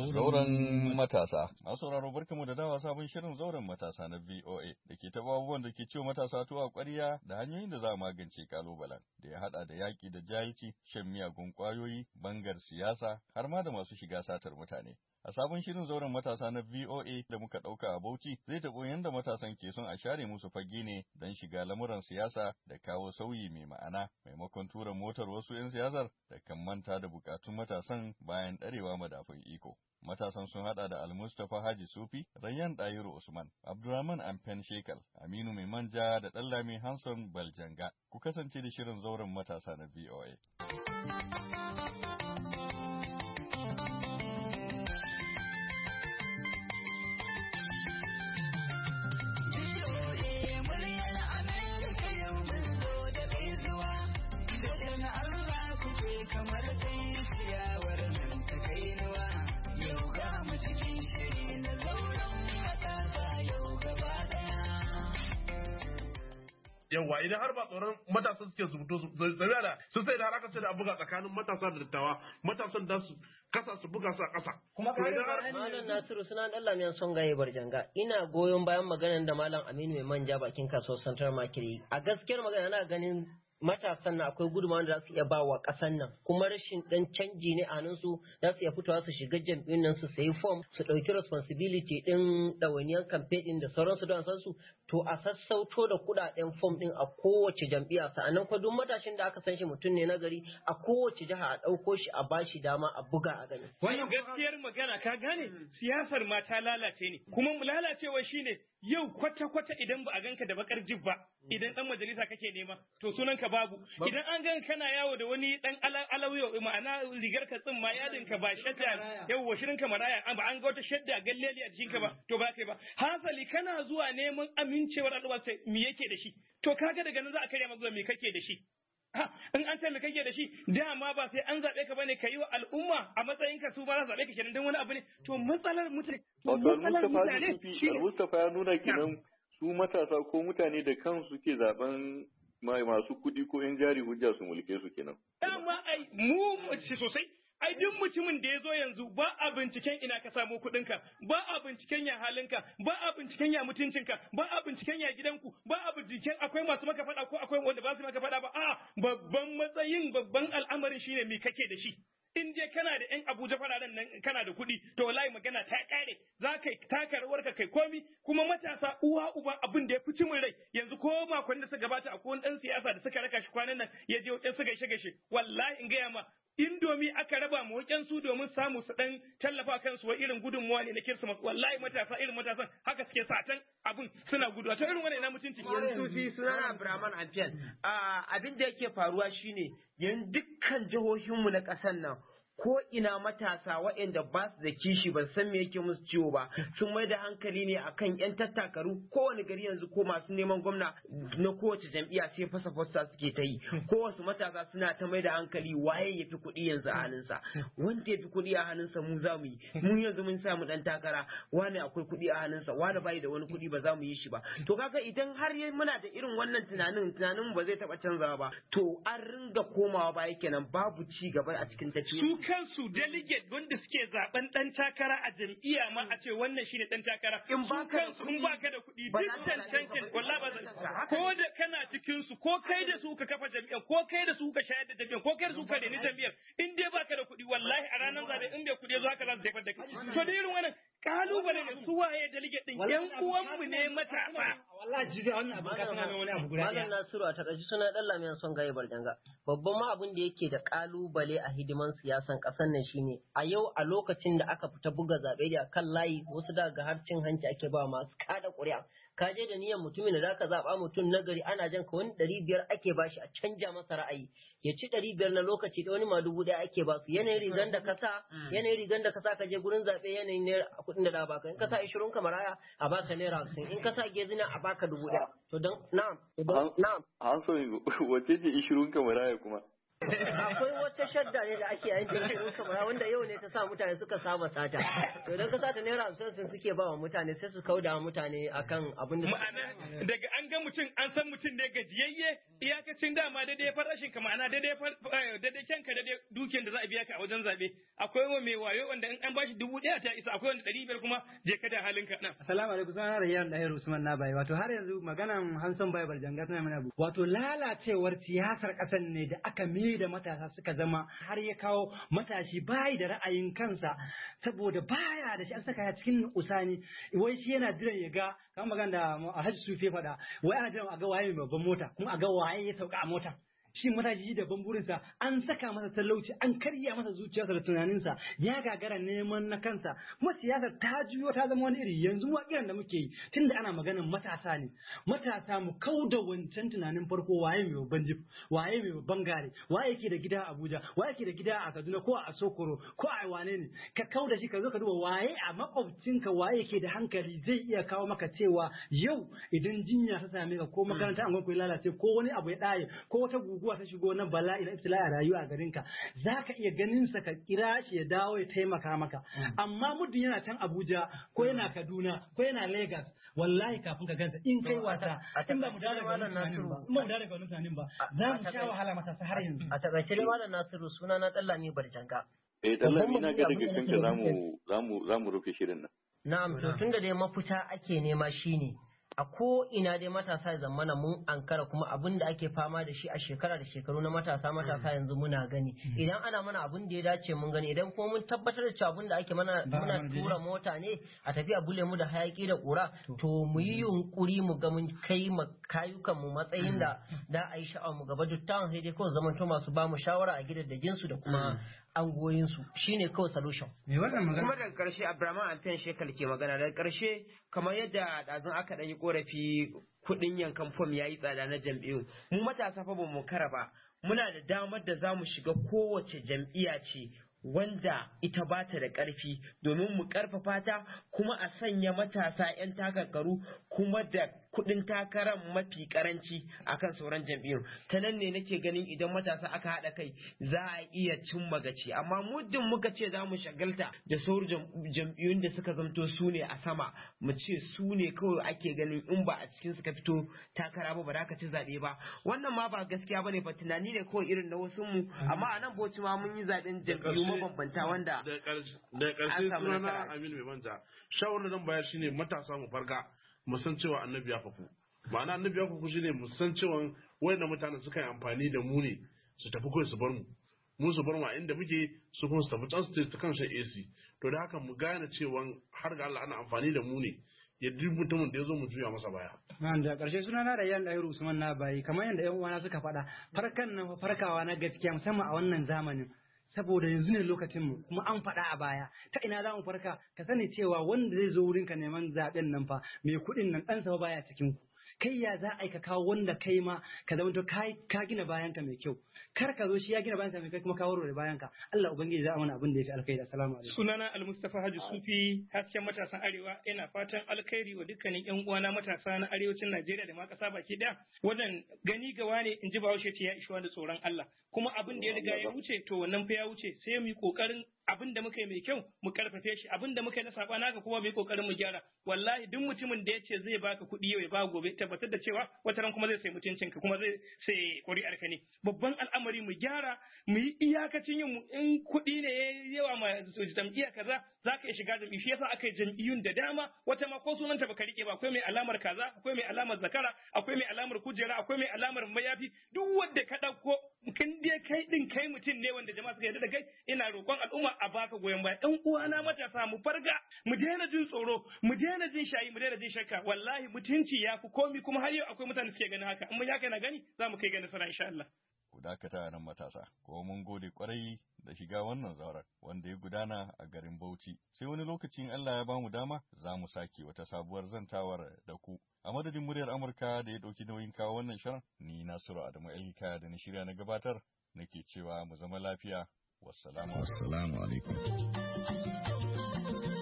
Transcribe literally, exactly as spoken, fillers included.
Zauren matasa. Masu sauraro barkamu da dawa sabon shirin zauren matasa na V O A da ke taɓa abubuwan da ke ciwo matasa tuwa ƙwarya da hanyoyin da za a magance kalubalen da ya haɗa da yaƙi da jahilci, shan miyagun ƙwayoyi, bangar siyasa, har ma da masu shiga satar mutane. A sabon shirin zauren matasa na V O A da muka ɗauka a Bauchi zai taɓo yadda matasan ke son a share musu fage ne don shiga lamuran siyasa da kawo sauyi mai ma'ana maimakon tura motar wasu 'yan siyasar da kan manta da bukatun matasan bayan ɗarewa madafun iko. Matasan sun haɗa da Almustapha Haji Sufi, Rayyan Dayiru Usman, Abdulrahman Amfen Shekal, Aminu Mai Manja da Ɗallami Hanson Baljanga. Ku kasance da shirin zauren matasa na V O A. Kamar dai ciyawar nan ta kainuwa, yau ga mu cikin shiri na zauren matasa yau gaba daya. Yawwa idan har ba tsoron matasa suke su fito su zabiya da su sai da har aka ce da buga tsakanin matasa da dattawa, matasan da su kasa su buga su a kasa. Kuma ka ga Malam Nasiru suna dan lamiyan son gaye barjanga. Ina goyon bayan maganar da Malam Aminu Mai Manja bakin kasuwar Central Market. A gaskiyar magana na ganin matasan na akwai gudunmawar da za su iya ba wa ƙasan nan kuma rashin ɗan canji ne a hannunsu za su iya fitowa su shiga jam'iyyun nan su sayi fom su ɗauki responsibility ɗin ɗawainiyar kamfe ɗin da sauransu don san su to a sassauto da kuɗaɗen fom ɗin a kowace jam'iyya sa'annan kuma duk matashin da aka san shi mutum ne na gari a kowace jiha a ɗauko shi a bashi dama a buga a gani. Wannan gaskiyar magana ka gane siyasar ma ta lalace ne kuma lalacewa shine yau kwata-kwata idan ba a ganka da bakar jib ba idan dan majalisa kake nema to sunanka babu idan an gan kana yawo da wani dan alawiyo ma'ana rigar ka tsin ma yadin ka ba shadda yau shirin ka maraya ba an ga wata shadda galleli a jikin ka ba to ba kai ba hasali kana zuwa neman amincewar al'umma sai me yake da shi to kaga daga nan za a karya maka me kake da shi in an ce me kake da shi dama ba sai an zaɓe ka bane ka yi wa al'umma a matsayin ka su ba za zaɓe ka kenan don wani abu ne to matsalar mutane matsalar mutane shi Mustafa ya nuna kenan su matasa ko mutane da kansu ke zaben masu kuɗi ko yan jari hujja su mulke su kenan dama ai mu sosai ai duk mutumin da ya zo yanzu ba a binciken ina ka samu kuɗinka, ba a binciken ya halinka, ba a binciken ya mutuncinka, ba a binciken ya gidanku, ba a binciken akwai masu maka faɗa ko akwai wanda ba su maka faɗa ba, a babban matsayin babban al'amarin shine me kake da shi. In dai kana da ƴan Abuja fararen nan kana da kuɗi to wallahi magana ta ƙare za ka taka rawar ka kai komi kuma matasa uwa uba abin da ya fi cimin rai yanzu ko makon da suka gabata akwai wani ɗan siyasa da suka raka shi kwanan nan ya je wajen su gaishe gaishe wallahi in gaya ma indomi aka raba mu wajen su domin samu su dan tallafa kansu wa irin gudunmuwa ne na Kirsimas wallahi matasa irin matasan haka suke satan abin suna gudu ta irin wannan na mutunci yanzu fi sunana Abraman Amfian abin da yake faruwa shine yan dukkan jihohinmu na ƙasar nan ko ina matasa waɗanda ba su da kishi ba san me yake musu ciwo ba sun mai da hankali ne akan yan tattakaru kowane gari yanzu ko masu neman gwamna na kowace jam'iyya sai fasa fasa suke ta yi kowace matasa suna ta mai da hankali waye ya fi kuɗi yanzu a hannunsa wanda ya fi kuɗi a hannunsa mu za mu yi mu yanzu mun samu ɗan takara wani akwai kuɗi a hannunsa wani bai da wani kuɗi ba za mu yi shi ba to kaga idan har muna da irin wannan tunanin tunanin ba zai taɓa canzawa ba to an ringa komawa baya kenan babu ci gaba a cikin tafiya kansu delegate wanda suke zaben dan takara a jam'iyya ma a ce wannan shine dan takara in ba ka in ba ka da kuɗi duk tantancin wallahi ba ko da kana cikin su ko kai da su ka kafa jam'iyyar ko kai da su ka shayar da jam'iyyar ko kai da su ka reni jam'iyyar in dai ba ka da kuɗi wallahi a ranar zabe in bai kuɗi zo haka za su jefar da kai to da irin wannan kalubale ne su waye delegate din yan uwanmu ne matasa wallahi jibi wannan abin ka sanar wani abu guda Malam Nasiru a takaice suna dan lamiyan son gaye barjanga babban ma abin da yake da kalubale a hidiman siyasan kasar nan shine a yau a lokacin da aka fita buga zabe da kan layi wasu daga har cin hanci ake ba masu kada ƙuri'a ka je da niyyar mutumin da zaka zaba mutum na gari ana jan ka wani ɗari biyar ake bashi a canja masa ra'ayi ya ci ɗari biyar na lokaci da wani ma dubu ɗaya ake ba su yanayin rigan da ka sa yanayin rigan da ka sa ka je gurin zaɓe yanayin ne kuɗin da da baka in ka sa ishirin ka maraya a baka naira hamsin in ka sa gezina a baka dubu ɗaya to don na'am na'am an so wace ce ishirin ka maraya kuma akwai wata shadda ne da ake yin jinkirin kamar wanda yau ne ta sa mutane suka saba sata to idan ka sata naira hamsin sun suke ba wa mutane sai su kauda mutane akan abin da ma'ana daga an ga mutum an san mutum ne gajiyayye iyakacin dama daidai farashin ka ma'ana daidai daidai kyanka daidai dukiyar da za a biya ka a wajen zabe akwai wa mai wayo wanda in an bashi dubu ɗaya ta isa akwai wanda ɗari biyar kuma je ka da halinka na assalamu alaikum sunana Rayyan Dahir Usman na bai wato har yanzu maganan Hanson Bai Barjanga tana mana abu wato lalacewar siyasar ƙasar ne da aka mai da matasa suka zama har ya kawo matashi bai da ra'ayin kansa saboda baya da shi an saka ya cikin usani wai shi yana jiran ya ga kamar magana da Alhaji Sufi faɗa wai ana jiran a ga waye mai babban mota kuma a ga waye ya sauka a mota shi matashi da burinsa an saka masa talauci an karya masa zuciyarsa da tunaninsa ya gagara neman na kansa kuma siyasar ta juyo ta zama wani iri yanzu wa kiran da muke yi tunda ana maganar matasa ne matasa mu kauda wancan tunanin farko waye mai babban jif waye mai babban gare waye yake da gida a Abuja waye yake da gida a Kaduna ko a Sokoro ko a wane ne ka kauda shi ka zo ka duba waye a makwabcinka waye yake da hankali zai iya kawo maka cewa yau idan jinya ta same ka ko makaranta an ku lalace ko wani abu ya daye ko wata gugu ta shigo na bala'i na ibtila a rayuwa a garin ka zaka iya ganin sa ka kira shi ya dawo ya taimaka maka amma muddin yana can Abuja ko yana Kaduna ko yana Lagos wallahi kafin ka gansa in kai wata in ba mu da daga wannan Nasiru ba mu da daga wannan sanin ba za mu sha wahala matasa har yanzu a takaice dai malam Nasiru suna na Dallami Barjanga eh Dallami na ga daga kanka zamu zamu zamu rufe shirin nan na'am to tunda dai mafita ake nema shine a ko ina dai matasa ya zamana mun ankara kuma abin da ake fama da shi a shekara da shekaru na matasa matasa yanzu muna gani idan ana mana abin da ya dace mun gani idan kuma mun tabbatar da cewa abin da ake mana muna tura mota ne a tafi a bule mu da hayaki da kura to mu yi yunkuri mu ga mun kai kayukan mu matsayin da da a yi sha'awar mu gaba dukkan sai dai kawai zamanto masu ba mu shawara a gidajen su da kuma angoyinsu shine kawai solution. Kuma daga karshe Abraham Anten Shekal ke magana daga karshe kamar yadda ɗazun aka ɗan yi korafi kuɗin yankan fom ya yi tsada na jam'iyyu. Mu matasa fa ba mu kara ba muna da damar da za mu shiga kowace jam'iyya ce wanda ita ba ta da ƙarfi domin mu ƙarfafa ta kuma a sanya matasa 'yan takarkaru kuma da kuɗin takarar mafi ƙaranci akan sauran jam'iyyun ta nan ne nake ganin idan matasa aka haɗa kai za a iya cin magaci amma muddin muka ce za mu shagalta da sauran jam'iyyun da suka zamto su ne a sama mu ce su ne kawai ake ganin in ba a cikin suka fito takara ba ba za ka ci zaɓe ba wannan ma ba gaskiya bane ba tunani ne kawai irin na wasu mu amma a nan Bauchi ma mun yi zaɓen jam'iyyu mabambanta wanda da ƙarshe sunana Aminu mai manja shawarar da zan bayar shine matasa mu farga mu san cewa annabi ya faku ma'ana annabi ya faku shine mu san cewa wayannan mutanen suka yi amfani da mu ne su tafi kawai su bar mu mu su bar mu a inda muke su kuma su tafi can su ta kan shan A C to da haka mu gane cewa har ga Allah ana amfani da mu ne ya duk mutumin da ya zo mu juya masa baya. Nan da ƙarshe suna na Rayyan Dahir Usman na bayi kamar yadda ƴan uwana suka faɗa farkan nan farkawa na gaskiya musamman a wannan zamanin saboda yanzu ne lokacin mu kuma an faɗa a baya ta ina za mu farka ka sani cewa wanda zai zo wurinka neman zaɓen nan fa mai kuɗin nan ɗansa baya cikin ku kai ya za a yi ka kawo wanda kai ma ka zama to ka gina bayanka mai kyau kar ka zo shi ya gina bayanka mai kai kuma ka warware bayanka Allah ubangiji za a mana abin da ya fi alkhairi assalamu alaikum sunana Al-Mustafa Haji Sufi hasken matasan arewa ina fatan alkhairi wa dukkanin yan uwana matasa na arewacin Najeriya da ma kasa baki daya wannan gani gawa ne in ji Bahaushe ce ya ishi da tsoron Allah kuma abin da ya riga ya wuce to wannan fa ya wuce sai mu yi kokarin abin da muka yi mai kyau mu karfafe shi abin da muka yi na saba naka kuma mu yi kokarin mu gyara wallahi duk mutumin da ya ce zai baka kuɗi yau ya ba gobe tabbatar da cewa wata ran kuma zai sai mutuncin ka kuma zai sai ƙuri'ar ka ne babban al'amari mu gyara mu yi iyakacin yin in kuɗi ne yawa ma jam'iyya kaza za ka iya shiga jam'iyyu shi yasa aka yi jam'iyyun da dama wata ma ko sunanta baka rike ba akwai mai alamar kaza akwai mai alamar zakara akwai mai alamar kujera akwai mai alamar mayafi duk wanda ka ɗauko kin dai kai din kai mutum ne wanda jama'a suka yarda da kai ina roƙon al'umma a baka goyon baya ɗan uwana matasa mu farga mu daina jin tsoro mu daina jin shayi mu daina jin shakka wallahi mutunci ya fi komi kuma har yau akwai mutane suke ganin haka in mun yaka na gani za mu kai ga nasara insha Allah ku dakata nan matasa ko mun gode kwarai da shiga wannan zauren wanda ya gudana a garin Bauchi sai wani lokacin Allah ya bamu dama za mu sake wata sabuwar zantawar da ku a madadin muryar Amurka da ya dauki nauyin kawo wannan shirin ni Nasiru Adamu Elika da na shirya na gabatar nake cewa mu zama lafiya wassalamu alaikum